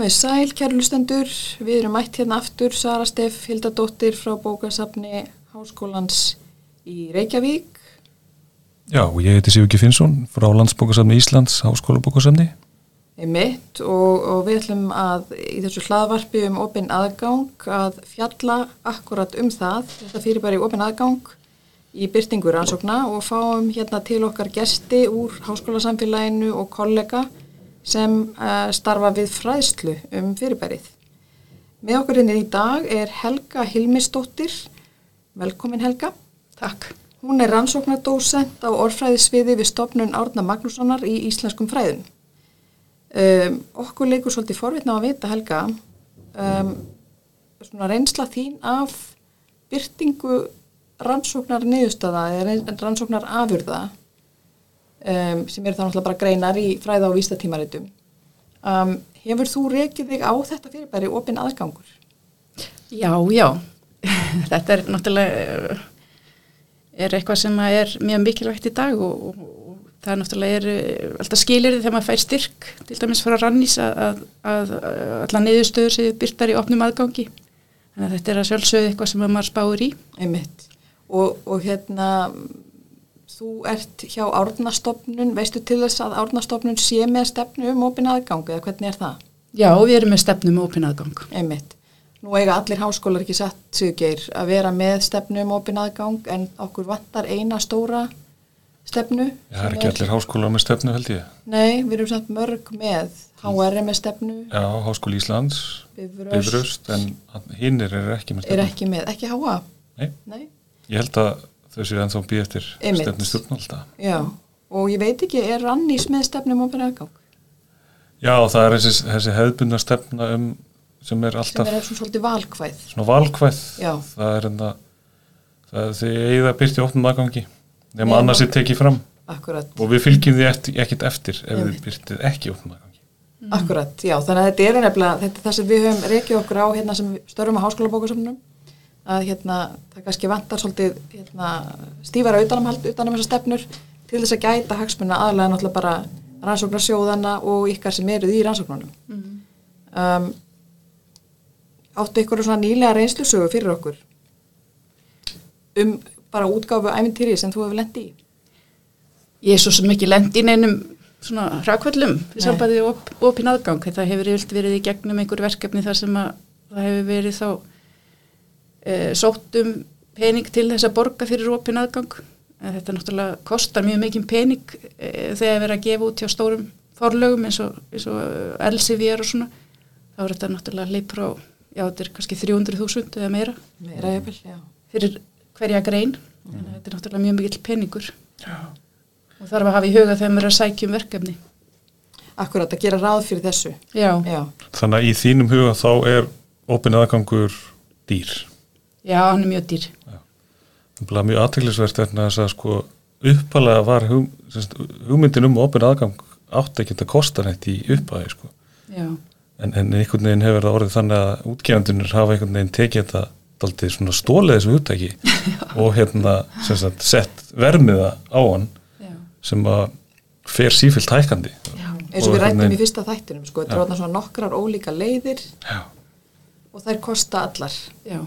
Komið sæl, kæru hlustendur. Við erum mætt hérna aftur, Sara Steff Hildadóttir frá bókasafni Háskólans í Reykjavík. Já, og ég heiti Sigurgeir Finnsson frá Landsbókasafni Íslands, Háskólabókasafni. Einmitt, og við ætlum að í þessu hlaðvarpi opinn aðgang að fjalla akkurat það, þetta fyrirbæri opinn aðgang í birtingu rannsókna og fáum hérna til okkar gesti úr háskólasamfélaginu og kollega sem starfa við fræðslu fyrirbærið. Með okkur í dag er Helga Hilmisdóttir. Velkomin Helga. Takk. Hún er rannsóknardósent á orðfræðisviði við stofnun Árna Magnússonar í íslenskum fræðum. Okkur leikur svolítið forvitna á að vita, Helga, svona reynsla þín af birtingu rannsóknar niðurstöða eða rannsóknar afurða sem eru þá náttúrulega bara greinar í fræða- og vísindatímaritum. Hefur þú rekið þig á þetta fyrirbæri opinn aðgangur? Já. Þetta er náttúrulega eitthvað sem er mjög mikilvægt í dag og það náttúrulega alltaf skilyrði þegar maður fær styrk, til dæmis frá Rannís að allar niðurstöður séu birtar í opnum aðgangi. Þannig að þetta er að sjálfsögðu eitthvað sem maður spáir í. Einmitt. Og hérna, þú ert hjá Árnastofnun, veistu til þess að Árnastofnun sé með stefnu opinn aðgang eða hvernig er það? Já, við erum með stefnu opinn aðgang. Einmitt. Nú eiga allir háskólar ekki satt, Sigurgeir, að vera með stefnu opinn aðgang en okkur vantar eina stóra stefnu. Já, það er ekki allir háskólar með stefnu, held ég. Nei, við erum samt mörg með. HR með stefnu. Já, Háskóli Íslands, Bifröst, en hinnir ekki með stefnu. Ekki með, ekki HA? Nei. Ég held að þau séu ennþá býð eftir stefnu stjórnvalda. Já, og ég veit ekki, er Rannís með stefnu opinn aðgang? Já, það er þessi hefðbundna stefna sem er alltaf... Sem er svolítið valkvæð. Svona valkvæð. Já. Það er þið eigið að byrja opnum aðgangi. Nema annars er tekið fram. Akkurat. Og við fylgjum því ekkert eftir ef við byrtið ekki opnum aðgangi. Akkurat, já, þannig að þetta er nefnilega, þetta er það sem við höfum rekið okkur á hérna sem störfum á háskólabókasafnum, að hérna það kannski vantar svolítið stífara utanum þessar stefnur til þess að gæta hagsmuna aðalega náttúrulega bara rannsóknarsjóðana og ykkar sem eruð í rannsóknunum. Áttu ykkur svona nýlega reynslusögu fyrir okkur bara útgáfu ævintýri sem þú hefur lent í? Ég er svo sem ekki lent í neinum svona hrakvöllum í sambandi opinn aðgang. Það hefur verið í gegnum einhver verkefni þar sem að það hefur verið þá sótt pening til þess að borga fyrir opinn aðgang. En þetta náttúrulega kostar mjög mikið pening þegar verið að gefa út hjá stórum forlögum eins og Elsevier og svona. Þá er þetta náttúrulega hleyp frá, þetta er kannski 300.000 eða meira. Meira jafnvel, já. Fyrir hverja grein. Þannig að þetta er náttúrulega mjög mikill peningur. Já. Og þarf að hafa í huga þegar maður er að sækja verkefni. Akkurat, að gera ráð fyrir þessu. Já. Þannig að í þínum huga þá er opinn aðgangur dýr. Já, hann er mjög dýr. Já. Það er mjög athyglisvert þess að upphaflega var hugmyndin opinn aðgang átti ekki að kosta neitt í upphafi. Já. En einhvern veginn hefur það orðið þannig að útgefendurnir hafa einhvern veginn tekið þetta dálítið svona stólið þessu hugtaki og sett vermiða á hann sem að fer sífellt hækkandi. Eins og við rættum í fyrsta þættinum, þetta er svona nokkrar ólíka leiðir og þær kosta allar. Já.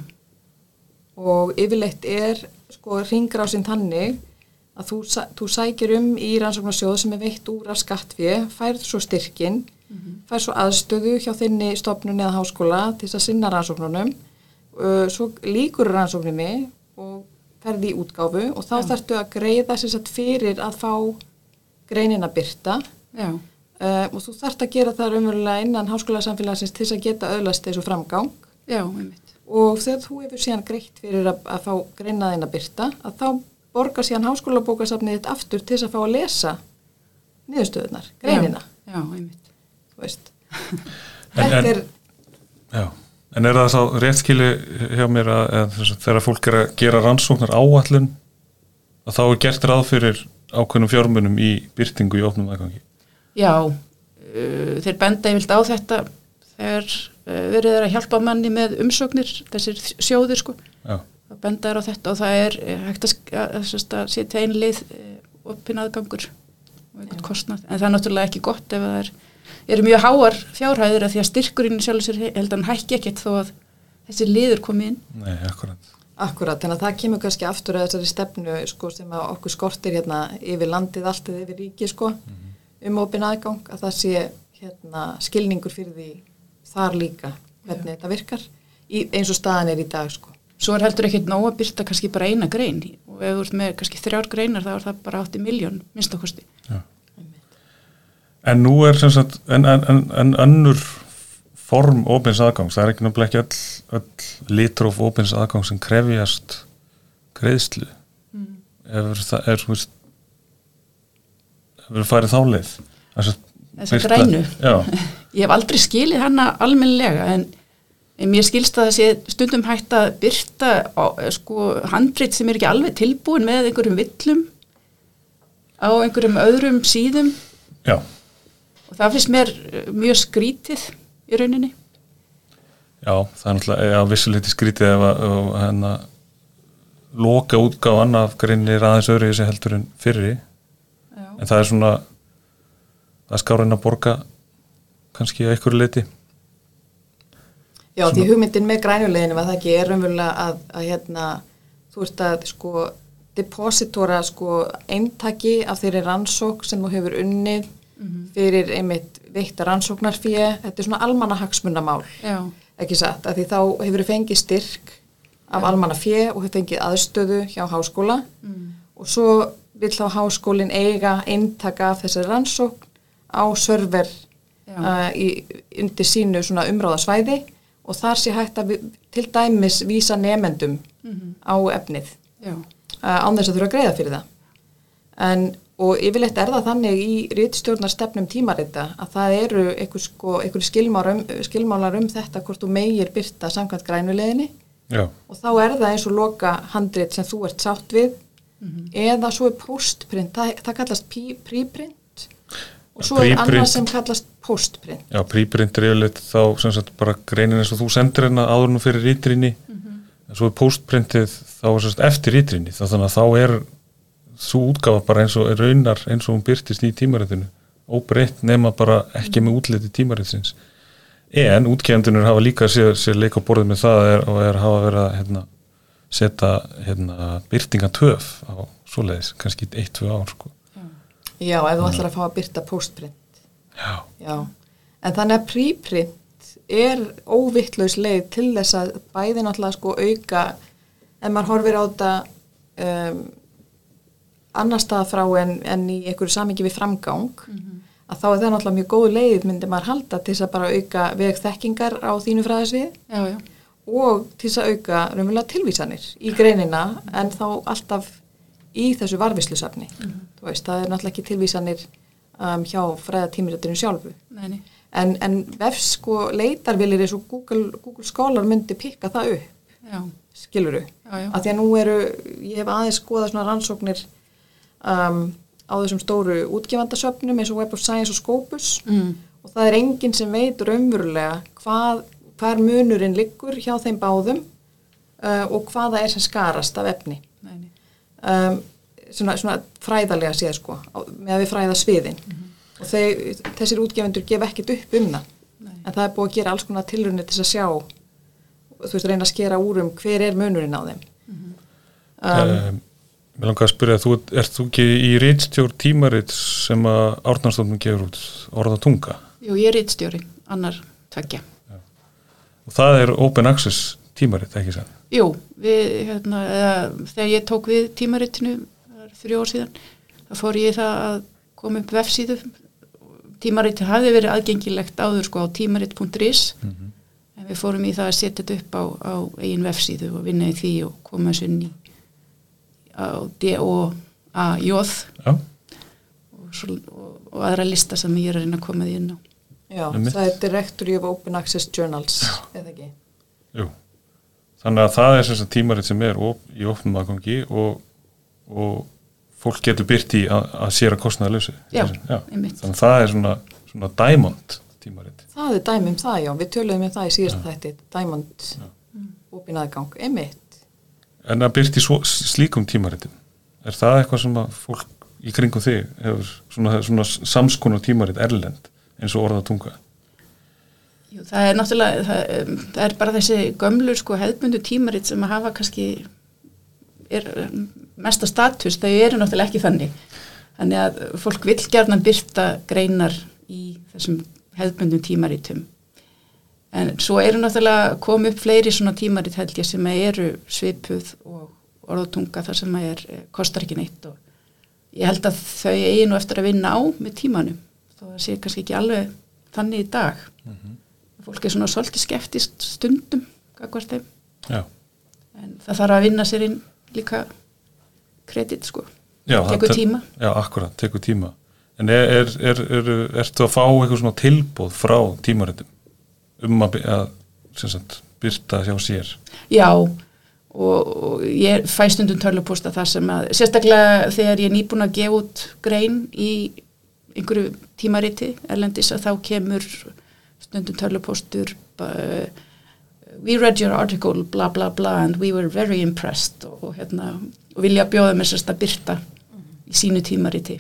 Og yfirleitt er hringrásin þannig að þú sækir í rannsóknarsjóð sem er veitt úr af skattfé, færð svo styrkin, færð svo aðstöðu hjá þinni stofnun eða háskóla til þess að sinna rannsóknunum, svo lýkur rannsókninni og ferði í útgáfu og þá þarftu að greiða fyrir að fá greinina birta. Já. Og þú þarft að gera það raunverulega innan háskólasamfélagsins til þess að geta öðlast þessu framgang. Já, einmitt. Og þegar þú hefur síðan greitt fyrir að fá greina þína birta, að þá borgar síðan háskólabókasafnið þitt aftur til þess að fá að lesa niðurstöðunar, greinina. Já, einmitt. Þú veist. Þetta er... Já. En er það þá réttskili hjá mér að þegar fólk er að gera rannsóknar áætlun að þá er gert ráð fyrir ákveðnum fjármunum í birtingu í opnum aðgangi? Já, þeir benda yfirlt á þetta þegar verið er að hjálpa manni með umsóknir, þessir sjóðir Já. Það benda á þetta og það er hægt að setja ein leið opinn aðgangur og einhvern kostnað, en það er náttúrulega ekki gott ef það er eru mjög háar fjárhæðir af því að styrkurinn sjálfur sér held að hann hækki ekkert þó að þessi liður komi inn. Nei, akkurat. Akkurat, þannig að það kemur kannski aftur að þessari stefnu sko, sem að okkur skortir hérna yfir landið, allt eða yfir ríki sko, opin aðgang, að það sé hérna, skilningur fyrir því þar líka hvernig þetta virkar eins og staðan í dag sko. Svo heldur ekkert nóg að byrta kannski bara eina grein og ef þú ert með kannski 3 greinar þá það bara 80 milljón minnst okkursti. Já. En nú sem sagt en önnur form opins aðgangs, það ekki náttúrulega ekki öll litróf opins aðgangs sem krefjast greiðslu. Ef það hefur farið þá leið. Þessa grænu. Já. Ég hef aldrei skilið hana almennilega en mér skilst að það sé stundum hægt að birta sko handrit sem ekki alveg tilbúin með einhverjum villum á einhverjum öðrum síðum. Já. Og það finnst mér mjög skrítið í rauninni. Já, það náttúrulega vissuleiti skrítið ef hérna loka útgáfan af greinir aðeins öðru í þessi heldur en fyrri. Já. En það svona það skárinn að borga kannski að einhverju leiti. Já, því hugmyndin með grænuleginu var það ekki raunverulega að hérna þú veist að sko depositora sko eintaki af þeirri rannsók sem þú hefur unnið fyrir einmitt veitta rannsóknarfé, þetta svona almannahagsmunamál, ekki satt, að því þá hefur fengið styrk af almannafé og hefur fengið aðstöðu hjá háskóla og svo vill þá háskólinn eiga eintaka af þessari rannsókn á server undir sínu svona umráðasvæði og þar sé hægt að til dæmis vísa nemendum á efnið án þess að þurfa að greiða fyrir það. Og yfirleitt það þannig í ritstjórnarstefnum tímarita að það eru einhver skilmálar þetta hvort þú megir birta samkvæmt grænuleiðinni og þá það eins og loka handrit sem þú ert sátt við eða svo postprint, það kallast preprint og svo annað sem kallast postprint. Já, preprint yfirleitt þá sem sagt bara greinin eins og þú sendir hérna áður nú fyrir ritrinni en svo postprintið þá sem sagt eftir ritrinni þannig að þá svo útgáfa bara eins og raunar eins og hún birtist í tímaritinu óbreytt nema bara ekki með útliti tímaritsins en útgefendunir hafa líka sér leika á borðið með það og hafa verið að setja birtingatöf á svoleiðis, kannski 1-2 ár sko. Já, ef þú ætlar að fá að birta postprint Já. En þannig að preprint óvittlaus leið til þess að bæði náttúrulega sko auka ef maður horfir á þetta annar stað frá en í einhverju samhengi við framgang að þá það náttúrulega mjög góð leið myndi maður halda til þess að bara auka vegþekkingar á þínu fræðasvið og til þess að auka raunverulega tilvísanir í greinina en þá alltaf í þessu varðvislusafni. Þú veist, það náttúrulega ekki tilvísanir hjá fræðatímaritinu sjálfu. Nei. En vefs sko leitarvilir eins og Google Scholar myndi pikka það upp. Já. Skilurðu? Já. Af því að nú ég hef aðeins skoðað svona rannsóknir á þessum stóru útgefandasöfnum eins og Web of Science og Scopus og það enginn sem veit raunverulega hvar munurinn liggur hjá þeim báðum og hvaða sem skarast af efni. Svona fræðalega séð sko, með að við fræða sviðin og þessir útgefendur gefa ekkert upp það. En það búið að gera alls konar tilraunir til að sjá, þú veist, reyna að skera úr hver munurinn á þeim. Mér langar að spyrja, ert þú ekki í ritstjórn tímarit sem að Árnastofnun gefur út Orðatunga? Jú, ég ritstjóri, annar 2. Og það open access tímarit, ekki sann? Jú, þegar ég tók við tímaritinu 3 ár síðan, þá fór ég það að koma upp vefsíðu. Tímarit hafði verið aðgengilegt áður sko á tímarit.is en við fórum í það að setja þetta upp á eigin vefsíðu og vinna í því og koma þessu inn í á DOAJ og aðra lista sem ég að reyna að koma því inn á. Já, það Directory of Open Access Journals, eða ekki? Jú, þannig að það sem sagt tímarit sem í opnum aðgangi og fólk getur byrt í að sér að kostnaðarlausu. Já, einmitt. Þannig að það svona diamond tímarit. Það dæmi það, já, við töluðum það í síðast þætti, diamond opin aðgang, einmitt. En að byrti slíkum tímaritum, það eitthvað sem að fólk í kringum þig hefur svona samskonar tímarit erlend, eins og orð og tunga? Jú, það náttúrulega, það bara þessi gömlu hefðbundu tímarit sem að hafa kannski mesta status, þau eru náttúrulega ekki þannig. Þannig að fólk vill gjarnan birta greinar í þessum hefðbundum tímaritum. En svo eru náttúrulega komið upp fleiri svona tímarit held ég sem eru svipuð og orð og tunga þar sem kostar ekki neitt og ég held að þau eigi nú eftir að vinna á með tímanum. Þó það sé kannski ekki alveg þannig í dag. Fólk svona svolítið skeptist stundum gagnvart þeim. Já. En það þarf að vinna sér inn líka kredit tekur tíma. Já, akkurat, tekur tíma. En ertu að fá eitthvað svona tilboð frá tímaritum að sem sagt, birta hjá sér? Já, og ég fæ stundum tölvupósta þar sem að, sérstaklega þegar ég er nýbúin að gefa út grein í einhverju tímariti erlendis að þá kemur stundum tölvupóstur we read your article bla bla bla and we were very impressed og vilja bjóða mér sérst að birta í sínu tímariti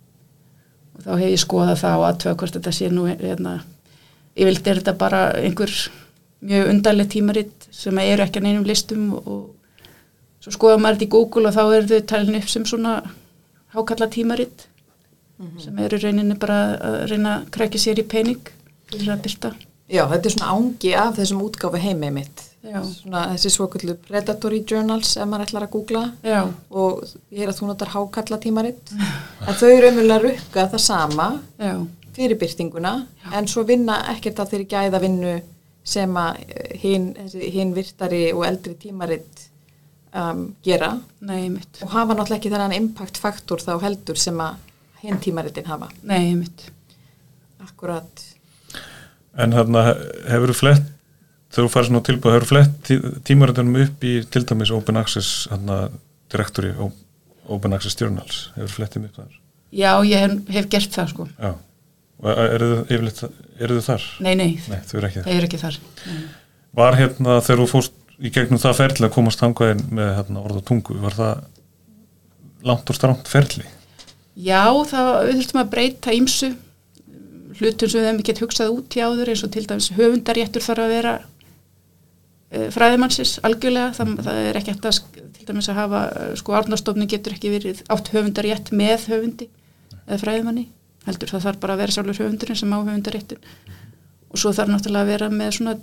og þá hef ég skoðað það og aðtöða hvort þetta sé nú yfirleitt þetta bara einhver mjög undarleg tímarit sem eru ekki á neinum listum og svo skoða maður þetta í Google og þá þau talin upp sem svona hákalla tímarit sem eru rauninni bara að reyna að krækja sér í pening fyrir að byrta. Já, þetta svona ángi af þessum útgáfu heimi mitt. Svona þessi svoköldu predatory journals ef maður ætlar að googla. Já. Og ég að þú notar hákalla tímarit. En þau eru umverulega rukka það sama fyrir byrtinguna en svo vinna ekkert af þeirri gæða vinnu sem að hinn virtari og eldri tímarit gera. Nei, mitt. Og hafa náttúrulega ekki þennan impact faktor þá heldur sem að hinn tímaritin hafa. Nei, mitt. Akkurat. En þarna hefur flett, þegar þú farið svona tilbúið, hefur flett tímaritunum upp í til dæmis Open Access direktori Open Access Journals, hefur flettið upp þar? Já, ég hef gert það Já, og eru þau þar? Nei, þau eru ekki þar. Þau eru ekki þar. Nei. Var þegar þú fórst í gegnum það ferli að komast þangað með orð og tungu, var það langt og strangt ferli? Já, við þurftum að breyta ýmsu hlutum sem við hefum ekki hugsað út í áður eins og til dæmis höfundarréttur þarf að vera fræðimannsins algjörlega, það ekki hægt að til dæmis að hafa, Árnastofnun getur ekki verið átt höfundarrétt með höfundi eða fræðimanni, heldur það þarf bara að vera sjálfur höfundurinn sem á höfundarréttin og svo þarf náttúrulega að vera með svona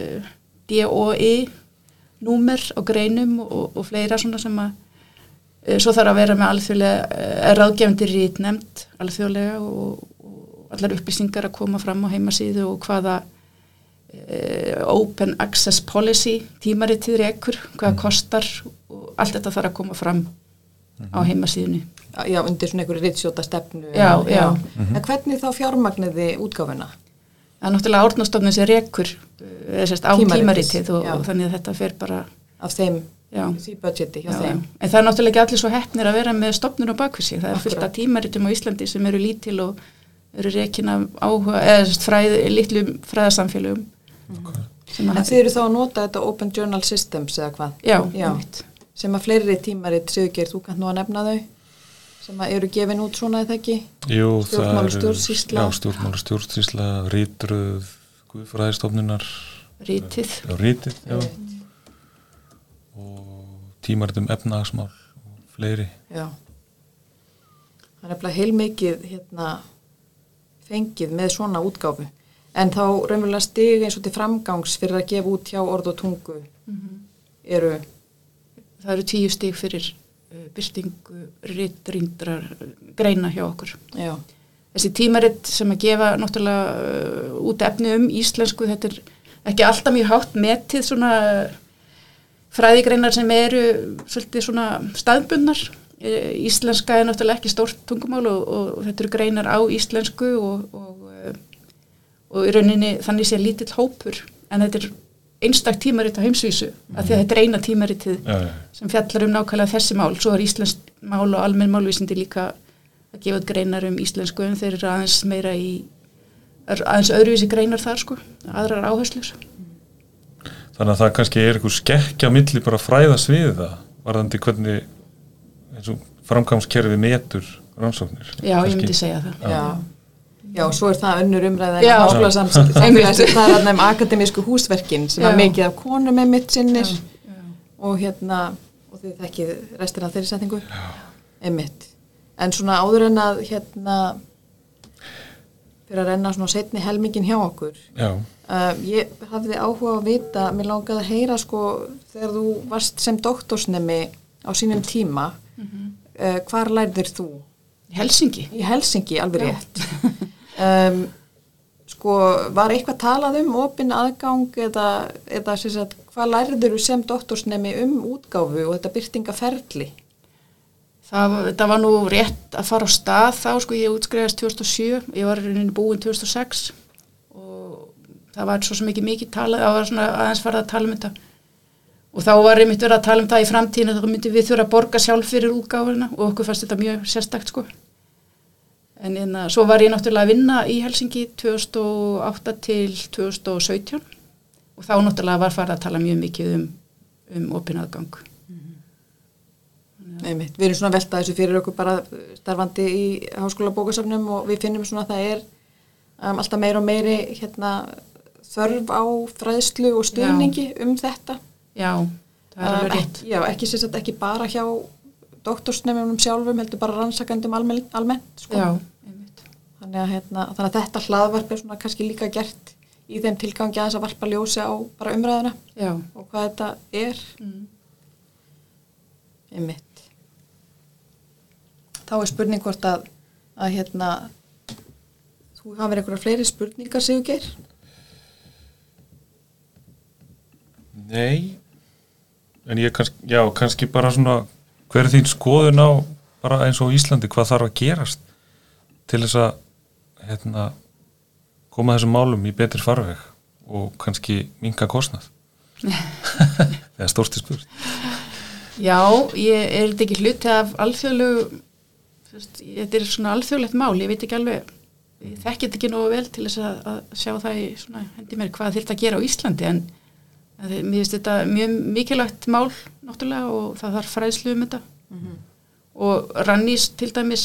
DOI númer á greinum og fleira svona sem að svo þarf að vera með alþjóðlega ráðgefandi ritnefnd alþjóðlega og allar upplýsingar að koma fram á heimasíðu og hvaða Open Access Policy tímaritið rekur, hvaða kostar og allt þetta þarf að koma fram á heimasíðunni. Já, undir svona einhverju ritsjóta stefnu. Já. En hvernig þá fjármagniði útgáfuna? Það er náttúrulega Árnastofnun sem rekur á tímaritið og þannig að þetta fer bara af þeim, því budgeti hjá þeim. En það er náttúrulega ekki allir svo heppnir að vera með stofnun á bakvið sig. Það er fullt af tímaritum á Íslandi sem eru lítil og eru rekin af áhuga eða litlum fræðasamfélögum. En þið eru þá að nota þetta Open Journal Systems eða hvað? Já. Sem að fleiri tímarit, Sigurgeir, þú kannt nú að nefna þau sem að eru gefin út svona eða ekki? Jú, stjórnmálastjórnsýsla. Stjórnmálastjórnsýsla, rítröð, Guðfræðistofnunar. Rítið. Rítið, og tímaritum efnahagsmál og fleiri. Já. Það er heilmikið fengið með svona útgáfu en þá raunverulega stig eins og til framgangs fyrir að gefa út hjá orð og tungu eru það eru 10 stig fyrir birtingu ritrýndrar greina hjá okkur. Já. Þessi tímarit sem að gefa náttúrulega út efni íslensku, þetta ekki alltaf mjög hátt metið svona fræðigreinar sem eru svolítið svona staðbundnar. Íslenska er náttúrulega ekki stórt tungumál og þetta eru greinar á íslensku og í rauninni þannig sé lítill hópur en þetta er einstakt tímarit á heimsvísu af því að þetta er eina tímaritið sem fjallar nákvæmlega þessi mál, svo er íslensk mál og almenn málvísindi líka að gefa greinar íslensku en þeir eru aðeins meira aðeins öðruvísi greinar þar aðrar áherslur. Þannig að það kannski er eitthvað skekkja milli bara fræðast við það varðandi hvernig eins og framkvæmskerfi metur rannsóknir. Já, ég myndi segja það. Já. Já, svo það önnur umræða en háskólasamfélagi, það hann akademísku húsverkin sem mikið af konum mitt sinnir og og þið þekkið restina af þeirri setningu einmitt. En svona áður en að fyrir að renna svona seinni helmingin hjá okkur. Ég hafði áhuga að vita, mér langaði að heyra þegar þú varst sem doktorsnemi á sínum tíma, hvar lærðir þú? Helsinki. Í Helsinki, alveg rétt. Var eitthvað talað opinn aðgang eða sem sagt, hvað lærður þú sem doktorsnemi útgáfu og þetta birtingaferli? Það var nú rétt að fara á stað þá, ég útskrifaðist 2007, ég var búin 2006 og það var svo sem ekki mikið talað, það var svona aðeins farið að tala um þetta og þá var einmitt verið að tala um það í framtíðinu, þá myndum við þurfa að borga sjálf fyrir útgáfuna og okkur fannst þetta mjög sérstakt En svo var ég náttúrulega að vinna í Helsinki 2008 til 2017 og þá náttúrulega var farið að tala mjög mikið opinn aðgang. Einmitt. Við erum svona að velta þessu fyrir okkur bara starfandi í háskólabókasafnum og við finnum svona að það alltaf meira og meiri þörf á fræðslu og stuðningi þetta. Já, það alveg rétt. Já, ekki bara hjá doktorsnemjum sjálfum, heldur bara rannsakandum almennt. Já, einmitt. Þannig að þetta hlaðvarp svona kannski líka gert í þeim tilgangi aðeins að varpa ljósi á bara umræðuna. Já. Og hvað þetta Einmitt. Þá spurning hvort að þú hafir einhverja fleiri spurningar, Sigurgeir? Nei, en ég kannski bara svona, hver þín skoðun á bara eins og Íslandi, hvað þarf að gerast til þess að koma þessum málum í betri farveg og kannski minnka kostnað? Það stórt spurt. Já, ég þetta ekki hluti af alþjóðlegu, þetta svona alþjóðlegt mál, ég veit ekki alveg, ég þekki þetta ekki nógu vel til þess að sjá það í svona hendi mér hvað þyrfti að gera á Íslandi, en mér finnst þetta mjög mikilvægt mál náttúrulega og það þarf fræðslu þetta og Rannís til dæmis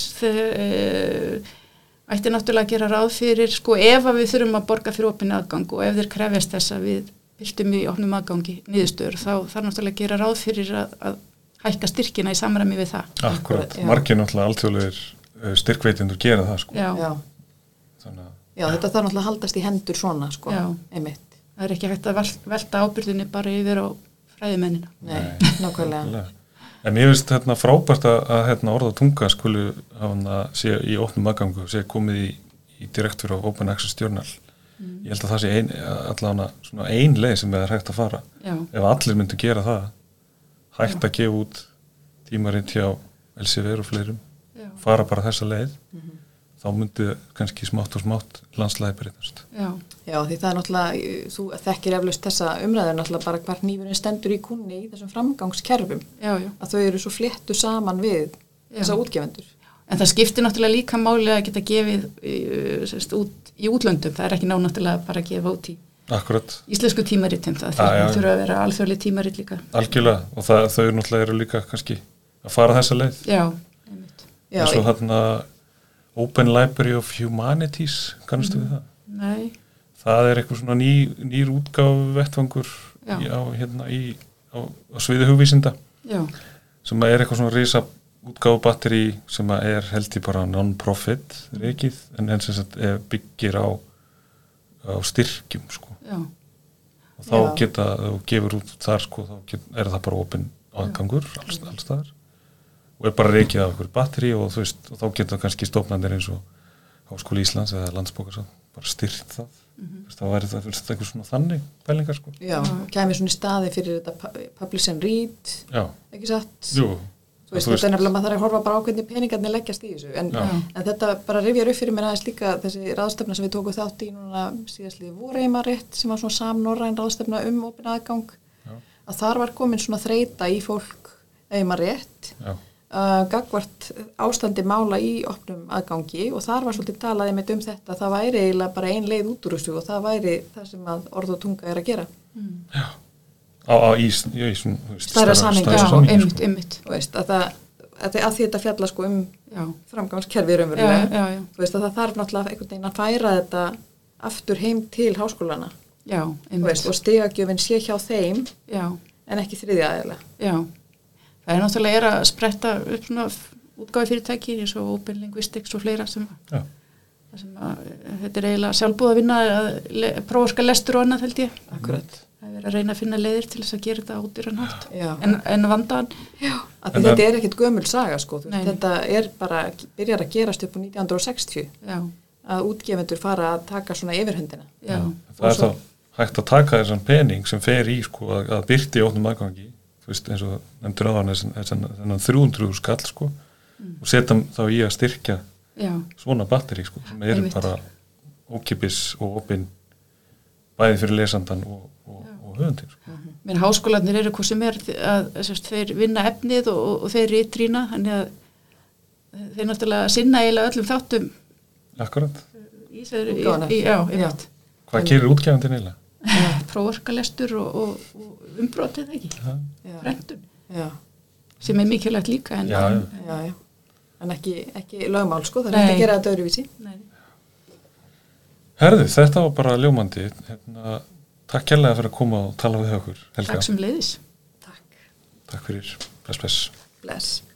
ætti náttúrulega að gera ráð fyrir, ef að við þurfum að borga fyrir opinn aðgang og ef þeir krefjast þess að við birtum í opnum aðgangi niðurstöður, þá þarf náttúrulega að gera ráð fyrir að hækka styrkina í samræmi við það. Akkurat, margir náttúrulega alþjóðlegir styrkveitindur gera það, Já. Já, þetta þarf náttúrulega að haldast í hendur svona, einmitt. Það ekki hægt að velta ábyrðinni bara yfir á fræðimennina. Nei, nákvæmlega. En mér finnst frábært að Orð og tunga skuli sé í opnum aðgangu, sé komið í direktur á Open Access Journal. Ég held að það sé allavega ein leið sem er hægt að fara. Já. Ef allir myndu gera það, hægt að gefa út tímarit hjá Elsevier og fleirum, fara bara þessa leið, þá myndi kannski smátt og smátt landslæði breytast. Já, því það náttúrulega, þú þekkir eflaust þessa umræðu náttúrulega bara hvar hnífurinn stendur í kúnni í þessum framgangskerfum, að þau eru svo fléttu saman við þessa útgefendur. En það skiptir náttúrulega líka máli að geta gefið út í útlöndum, það ekki náttúrulega bara að gefa út í íslensku tímaritum, það þurfa að vera alþjóðleg tímarit líka. Algjörlega, og þau náttúrulega eru líka kannski að fara þessa leið. Já, einmitt. En svo Open Library of Humanities, kannastu við það? Nei. Það er eitthvað svona nýr útgáfu vettvangur á sviði hugvísinda. Já. Sem er eitthvað svona risa útgáfu batteri sem er held í bara non-profit rekið, en sem sagt byggir á styrkjum, Já. Og þá geta, þú gefur út þar, þá er það bara opinn aðgangur alls staðar. Og bara rekið af einhverju batteri og þú veist, og þá geta kannski stofnandir eins og Háskóli Íslands eða Landsbókasafn bara styrkt það. Þá væri það eitthvað svona þannig pælingar, Já, kæmi svona í staði fyrir þetta publish and read, ekki satt? Jú. Þú veist, þetta nefnilega maður þarf að horfa bara á hvernig peningarnir leggjast í þessu, en þetta bara rifjar upp fyrir mér aðeins líka þessi ráðstefna sem við tókum þátt í núna síðastliðið voreimarétt sem var svona samnorræn ráðstefna opinn aðgang, að þar var komin svona þreyta í fólk eimarétt, gagvart ástandi mála í opnum aðgangi og þar var svolítið talaði með þetta, það væri eiginlega bara ein leið út úr þessu og það væri það sem að Orð og tunga er að gera. Já. Í stærra samhengi, einmitt. Þú veist, að því þetta fjalla framgangskerfi raunverulega. Já. Þú veist að það þarf náttúrulega einhvern veginn að færa þetta aftur heim til háskólana. Já, og stigagjöfin sé hjá þeim en ekki þriðja aðeila. Já, það náttúrulega að spretta upp svona útgáfi fyrirtæki eins og Open Linguistics og fleira sem þetta eiginlega sjálfbúð að vinna að próforska lestur og annað held ég. Akkurat. Það að reyna að finna leiðir til þess að gera þetta ódýranhátt en vandan. Já, þetta ekkert gömul saga sko. Þetta bara byrjar að gerast upp á 1960 að útgefendur fara að taka svona yfirhöndina. Já. Það þá hægt að taka þessan pening sem fer í sko að birta í opnum aðgangi, þú veist eins og nefndur áðan þennan 300 skall sko og setja þá í að styrkja svona batteri sko sem eru bara ókipis og opin bæði fyrir lesandan og höfundin sko. Menn háskólarnir eru hvað sem að þeir vinna efnið og þeir ritrýna, þannig að þeir náttúrulega sinna eiginlega öllum þáttum. Akkurat. Hvað gerir útgefandinn eiginlega? Próforkalestur og umbrotið ekki. Prentun. Sem mikilvægt líka en ekki lögmál sko, það ekki að gera þetta öðruvísi. Nei. Herðu, þetta var bara ljómandi. Takk kærlega fyrir að koma og tala við okkur, Helga. Takk sem leiðis. Takk. Takk fyrir. Bless. Bless.